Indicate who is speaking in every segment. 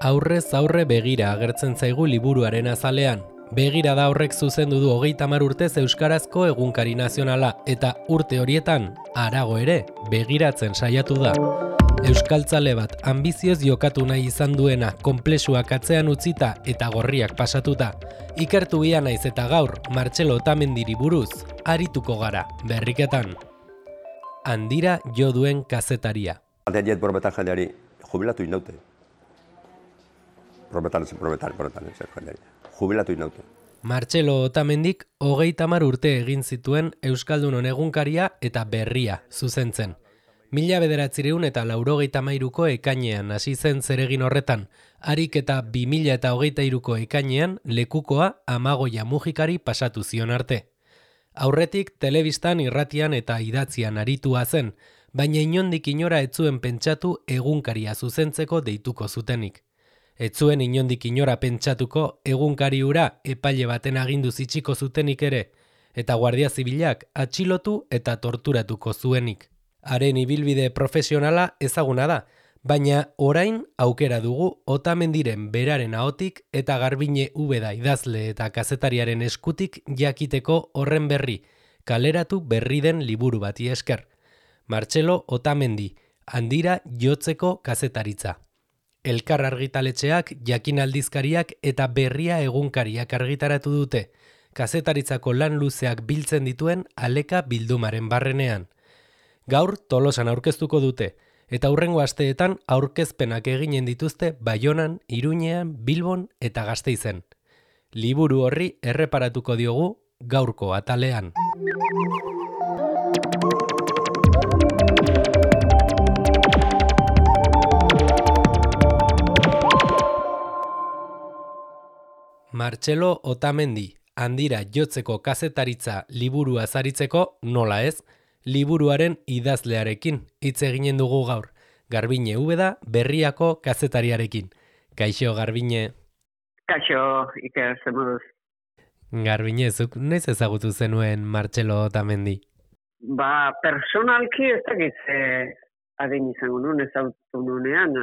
Speaker 1: Aurrez aurre begira agertzen zaigu liburuaren azalean. Begira da horrek zuzendu du 30 urtez euskarazko egunkari nazionala eta urte horietan harago ere begiratzen saiatu da. Euskaltzale bat anbizioz jokatu nahi izan duena konplexuak atzean utzita eta gorriak pasatuta. Ikertu ia naiz eta gaur Martxelo Otamendiri buruz arituko gara berriketan. Handira jo duen kazetaria.
Speaker 2: Ateajet borbetan jendeari jubilatu inaute. Borbetan jendeari. Jubilatu inaute.
Speaker 1: Martxelo Otamendik 30 urte egin zituen Euskaldunon egunkaria eta berria zuzentzen. 1993ko ekainean hasi zen zeregin horretan, harik eta 2023ko ekainean lekukoa Amagoia Mujikari pasatu zion arte. Aurretik telebistan, irratian eta idatzian aritua zen, baina inondik inora ez zuen pentsatu egunkaria zuzentzeko deituko zutenik. Ez zuen inondik inora pentsatuko egunkari hura epaile baten aginduz itxiko zutenik ere, eta Guardia Zibilak atxilotu eta torturatuko zuenik. Haren ibilbide profesionala ezaguna da, baina orain aukera dugu Otamendiren beraren ahotik eta Garbine Ubeda idazle eta kazetariaren eskutik jakiteko horren berri, kaleratu berri den liburu bati esker. Martxelo Otamendi, handira jotzeko kazetaritza. Elkar argitaletxeak, Jakin aldizkariak eta berria egunkariak argitaratu dute, kazetaritzako lan luzeak biltzen dituen Aleka bildumaren barrenean. Gaur Tolosan aurkeztuko dute, eta hurrengo asteetan aurkezpenak eginen dituzte Baionan, Iruñean, Bilbon eta Gasteizen. Liburu horri erreparatuko diogu gaurko atalean. Martxelo Otamendi, handira jotzeko kazetaritza liburua zaritzeko, nola ez, liburuaren idazlearekin hitz eginen dugu gaur, Garbine Ubeda berriako kazetariarekin. Kaixo, Garbine.
Speaker 3: Kaixo, Iker, zemoduz.
Speaker 1: Garbine, zuk noiz ezagutu zenuen Martxelo Otamendi?
Speaker 3: Personalki ez dakit adin izango nuen ezagutu nuenean,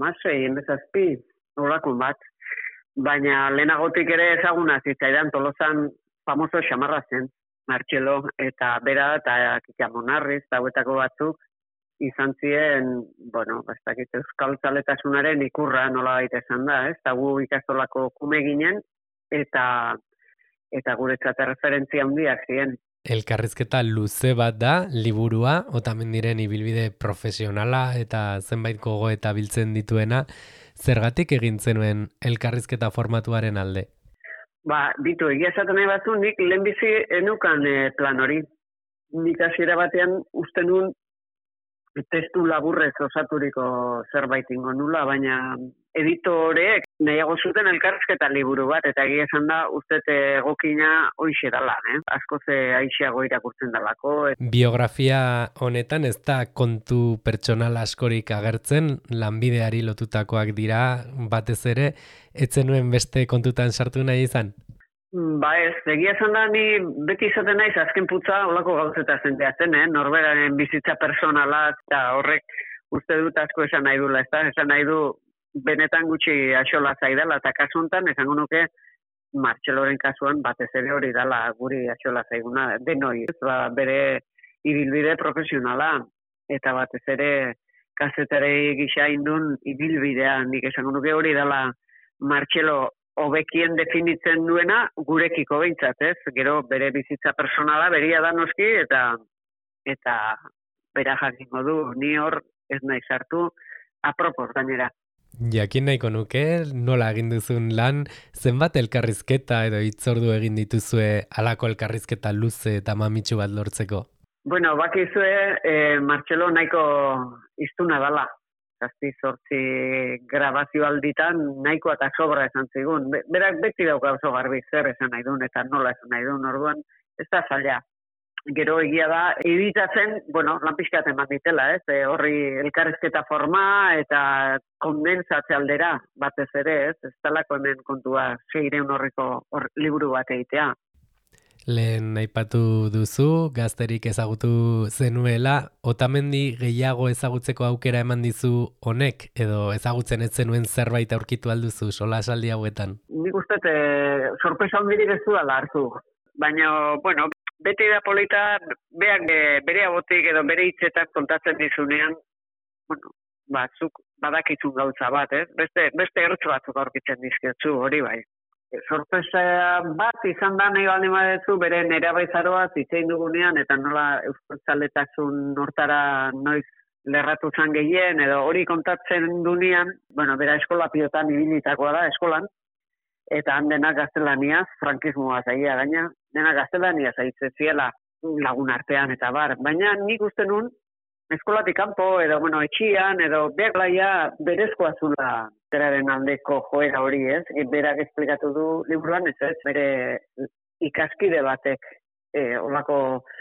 Speaker 3: 16 horako bat. Baina lehenagotik ere ezaguna zitzaidan Tolosan famoso xamarra zen, Martxelo, eta bera eta Kika Monarriz, eta hauetako batzuk izan ziren, ez dakit euskaltzaletasunaren ikurra nola baita esan da, ez? Eta gu ikastolako kume ginen, eta guretzat referentzia handiak ziren.
Speaker 1: Elkarrizketa luze bat da, liburua, Otamendiren ibilbide profesionala eta zenbait gogoeta biltzen dituena, zergatik egin zenuen elkarrizketa formatuaren alde?
Speaker 3: Bitu, egia esaten nahi batzu, nik lehenbizi enukan plan hori. Nik hasiera batean uste nun testu laburrez osaturiko zerbait ingo nula, baina editoreek nahiago zuten elkarrizketa liburu bat, eta egia esan da uste egokina hoixe dala, asko ze aixiago irakurtzen dalako.
Speaker 1: Biografia honetan ez da kontu pertsonal askorik agertzen, lanbideari lotutakoak dira, batez ere, etzenuen beste kontutan sartu nahi izan?
Speaker 3: Ez, egia esan da, ni beti izaten naiz azken putza olako gauzeta zenteatzen, norberaren bizitza personala, eta horrek uste dut asko esan nahi dula, esan nahi du benetan gutxi axola zaidala, eta kasu honetan esango nuke Martxeloren kasuan batez ere hori dala guri axola zaiguna, denoi, bere ibilbide profesionala, eta batez ere kazetarei gisa indun ibilbidea, nik esango nuke hori dala Martxelo hobekien definitzen duena gurekiko behintzat, ez? Gero bere bizitza personala beria da noski eta bera jakingo du, ni hor ez nahi sartu apropos gainera.
Speaker 1: Jakin nahiko nuke, nola egin duzun lan, zenbat elkarrizketa edo hitzordu egin dituzue halako elkarrizketa luze eta mamitsu bat lortzeko?
Speaker 3: Bakizue, Martxelo nahiko iztuna dala. 7-8 grabazio alditan nahikoa eta sobra esan zigun. Berak beti dauka oso garbi zer esan nahi duen eta nola esan nahi duen, orduan ez da zaila. Gero egia da, editatzen, lan pixkat eman ditela, ez? Horri elkarrizketa forma eta kondensatze aldera batez ere, ez? Ez talako hemen kontua 600 horriko liburu bat egitea.
Speaker 1: Lehen aipatu duzu, gazterik ezagutu zenuela, Otamendi gehiago ezagutzeko aukera eman dizu honek, edo ezagutzen ez zenuen zerbait aurkitu alduzu solasaldi hauetan?
Speaker 3: Nik uste, sorpresa hondirik ez duela hartu. Baina, bueno, beti da polita, beak bere abotik edo bere hitzetan kontatzen dizunean, bueno, zuk badakizun gauza bat, ez? Beste ertz batzuk aurkitzen dizkiotzu, hori bai. Sorpresa bat izan da nahi baldin badezu bere nerabezaroaz itzein dugunean eta nola euskaltzaletasun hortara noiz lerratu zan gehien edo hori kontatzen dunean, bueno, bera eskola pilotan ibilitakoa da eskolan, eta han denak gaztelaniaz, frankismoa zaia gaina, denak gaztelaniaz aitzen ziela lagun artean eta bar, baina nik uste nun eskolatik kanpo edo bueno, etxian edo beak laia berezkoa zula beraren aldeko joera hori, ez? Berak esplikatu du liburuan, ez? Bere ikaskide batek olako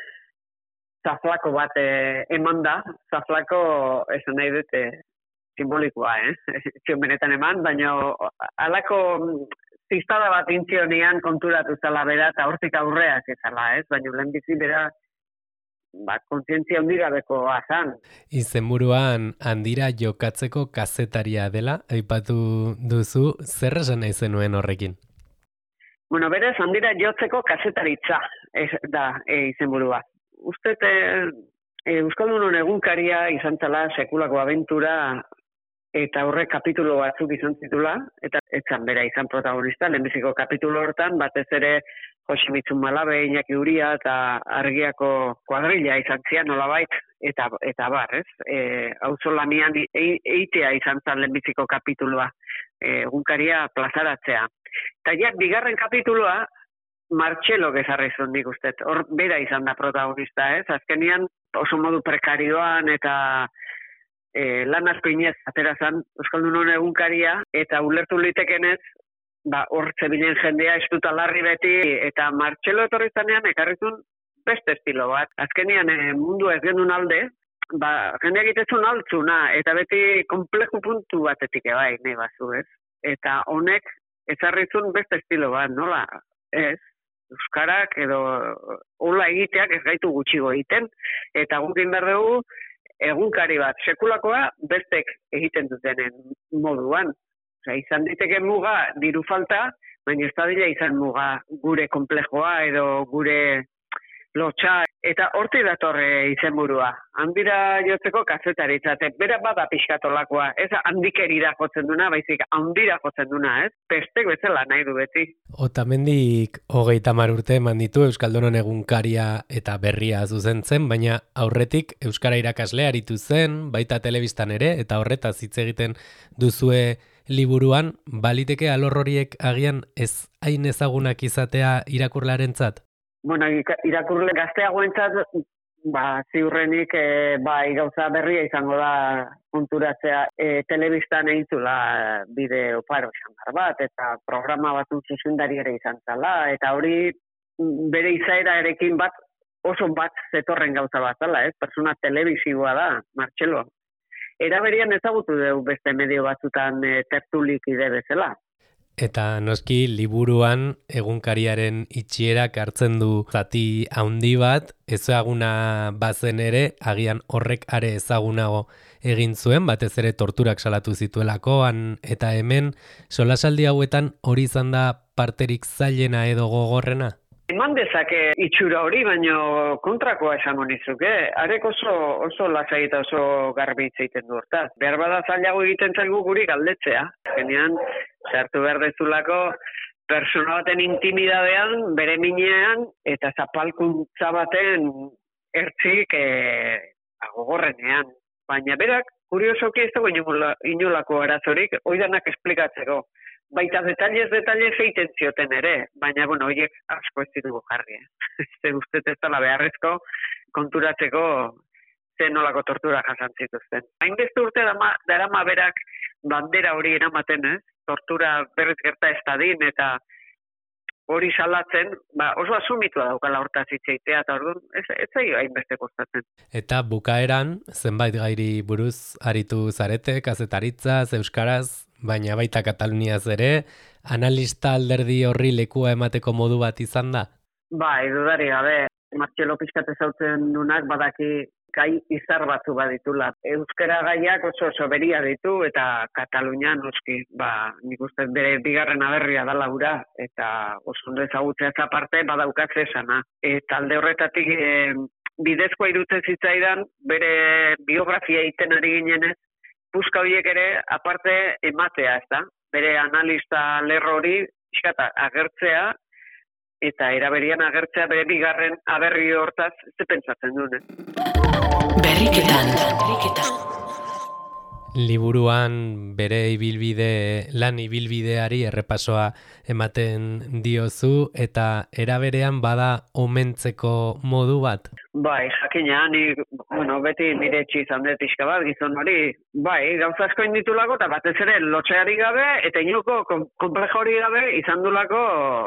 Speaker 3: zaflako bat eman da, zaflako esan nahi dute simbolikoa, zion benetan eman, baina alako ziztada bat intzionian konturatu zala bera eta hortik aurreak ezala, ez? Baina lehen bizi bera kontzientzia hundigabeko azan.
Speaker 1: Izenburuan handira jokatzeko kazetaria dela, aipatu duzu, zer esan nahi zenuen horrekin?
Speaker 3: Bueno, berez, handira jotzeko kazetaritza da izenburua. Uste, Euskaldunon egunkaria izan zela sekulako abentura eta horrek kapitulo batzuk izan zitula, eta etzan bera izan protagonista, lehenbiziko kapitulo hortan, batez ere Jose Mitzun Malabe, Iñaki Uria eta Argiako kuadrilla izan zian nolabait, eta bar, ez? Auzolanian eitea izan zan lehenbiziko kapituloa, egunkaria plazaratzea. Eta ja, bigarren kapituloa, Martxelo gezarri zuen nik uste, hor bera izan da protagonista, ez? Azkenian oso modu prekarioan eta lan asko inez aterazan Euskaldunon egunkaria eta ulertu litekenez hor zebilen jendea estuta larri beti eta Martxelo etorri zanean ekarrizun beste estilo bat. Azkenian mundu ez genuen alde, jendea egitezun altzuna eta beti kompleju puntu batetik ebai nahi bazu, ez? Eta honek ezarrizun beste estilo bat, nola? Ez? Euskarak edo hola egiteak ez gaitu gutxigo egiten eta gukin behar dugu egunkari bat, sekulakoa bestek egiten dutenen moduan. Osea, izan diteke muga diru falta, baina ez da dira izan muga gure komplejoa edo gure lotxa. Eta hortik datorre izenburua. Handira jotzeko kazetaritza. Bera bada pixkatolakoa. Ez handikerira jotzen duna, baizik handira jotzen duna, ez? Pestek bezala nahi du beti.
Speaker 1: Otamendik 30 urte eman ditu Euskaldunon egunkaria eta berria zuzentzen, baina aurretik Euskara irakasle aritu zen, baita telebistan ere, eta horretaz hitz egiten duzue liburuan, baliteke alor horiek agian ez hain ezagunak izatea irakurlarentzat?
Speaker 3: Bueno, irakurle gazteagoentzat, ziurrenik gauza berria izango da konturatzea telebistan eintzula bide oparo xamar bat, eta programa bat zuzendari ere izan zala, eta hori bere izaera erekin oso bat zetorren gauza bat zala, persona telebisiboa da, Martxelo. Eraberian ezagutu dugu beste medio batzutan tertulik ide bezala.
Speaker 1: Eta noski liburuan egunkariaren itxierak hartzen du zati handi bat, ezaguna bazen ere, agian horrek are ezagunago egin zuen, batez ere torturak salatu zituelakoan eta hemen, solasaldi hauetan hori izan da parterik zailena edo gogorrena?
Speaker 3: Eman dezake itxura hori, baino kontrakoa esango nizuke. Arek oso lasai eta oso garbi hitz egiten du hortaz. Behar bada zailago egiten zaigu guri galdetzea. Genean, sartu behar dezulako persona baten intimidadean, bere minean, eta zapalkuntza baten ertzik gogorrenean. Baina berak, kuriosoki ez dago inolako arazorik, oidanak esplikatzeko. Baita detalles egiten zioten ere, baina, bueno, horiek asko ez ditugu jarri. Ze uste ez dela beharrezko konturatzeko zen nolako tortura jasan zituzten. Hainbeste urte darama berak bandera hori eramaten, tortura berriz gerta ez dadin eta hori salatzen, oso asumitua daukala hortaz hitzeitea, eta orduan ez zaio hainbeste kostatzen.
Speaker 1: Eta bukaeran, zenbait gairi buruz aritu zarete, kazetaritzaz, euskaraz, baina baita Kataluniaz ere, analista alderdi horri lekua emateko modu bat izan da?
Speaker 3: Bai, dudari gabe, Martxelo pixkat ezautzen dunak badaki gai izar batzu baditula. Euskara gaiak oso beria ditu eta Katalunian noski, nik uste bere bigarren aberria da laura eta oso ondo ezagutzea aparte badaukat esana. Eta alde horretatik bidezkoa irutzen zitzaidan bere biografia egiten ari ginenez, puska horiek ere aparte ematea, ez da? Bere analista lerro hori pixkat agertzea, eta eraberian agertzea bere bigarren aberri hortaz ze pentsatzen duen.
Speaker 4: Berriketan.
Speaker 1: Liburuan bere lan ibilbideari errepasoa ematen diozu eta eraberean bada omentzeko modu bat?
Speaker 3: Bai, jakina, beti nire izan dut pixka bat, gizon hori, gauza asko inditulako eta batez ere lotxeari gabe eta inoko komplejo hori gabe izan dulako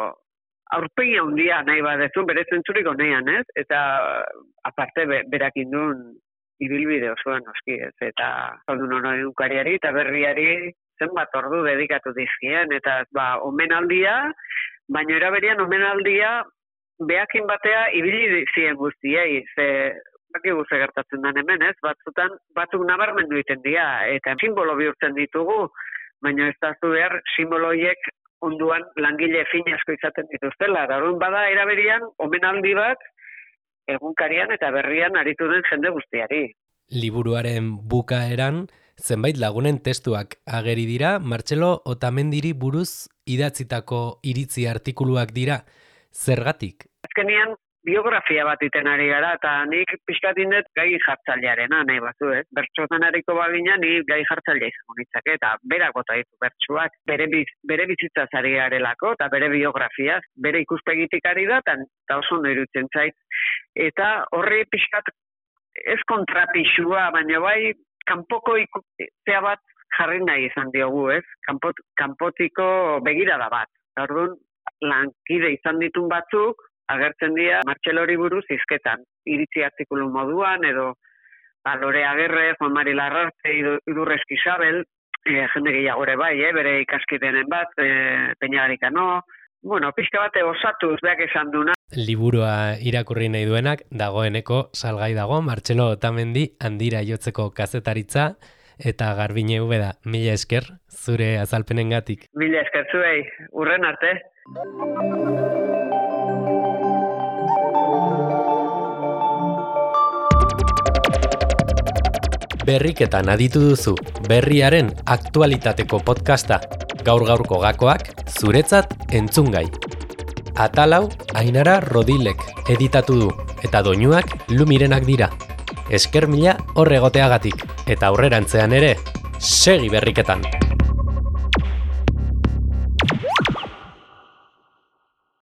Speaker 3: aurpegi handia nahi badezu, bere zentzurik honean, ez? Eta aparte berak indun ibilbide osoan noski, ez? Eta aldun hona edukariari eta berriari zenbat ordu dedikatu dizkien, eta omenaldia, baina eraberian omenaldia behakin batea ibili zien guztiei, baki guze gertatzen den hemen, ez? Batzuk nabarmendu egiten dira, eta simbolo bihurtzen ditugu, baina ez da behar simboloiek onduan langile fin asko izaten dituztela. Orduan bada eraberian omenaldi bat egunkarian eta berrian aritu den jende guztiari.
Speaker 1: Liburuaren bukaeran zenbait lagunen testuak ageri dira, Martxelo Otamendiri buruz idatzitako iritzi artikuluak dira. Zergatik?
Speaker 3: Azkenean biografia bat iten ari gara, eta nik pixkatindet gai jartzailearena nahi batzu, ez? Bertxotan hariko bagina ni gai jartzailea izango nitzake, eta berak bota ditu bertsuak, bere bizitzaz ari garelako, eta bere biografiaz, bere ikuspegitik ari da, eta oso ondo irutzen zait. Eta horri pixkat ez kontrapixua, baina bai kanpoko ikustea bat jarri nahi izan diogu, ez? Kanpotiko begirada bat. Orduan, lankide izan ditun batzuk, agertzen dira Martxelori buruz hizketan, iritzi artikulu moduan, edo Lore Agerre, Juan Mari Larrarte, Idurre Eskizabel, jende gehiagore bai, bere ikaskidenen bat, Peñagarikano, pixka bate osatuz beak esan duna.
Speaker 1: Liburua irakurri nahi duenak, dagoeneko salgai dago, Martxelo Otamendi handira jotzeko kazetaritza, eta Garbine Ubeda, mila esker, zure azalpenengatik.
Speaker 3: Mila esker zuei, urren arte.
Speaker 1: Berriketan aditu duzu, berriaren aktualitateko podcasta, gaur-gaurko gakoak, zuretzat entzungai. Atalau, Ainara Rodilek editatu du, eta doinuak Lumirenak dira. Esker mila horregoteagatik, eta aurrerantzean ere, segi berriketan!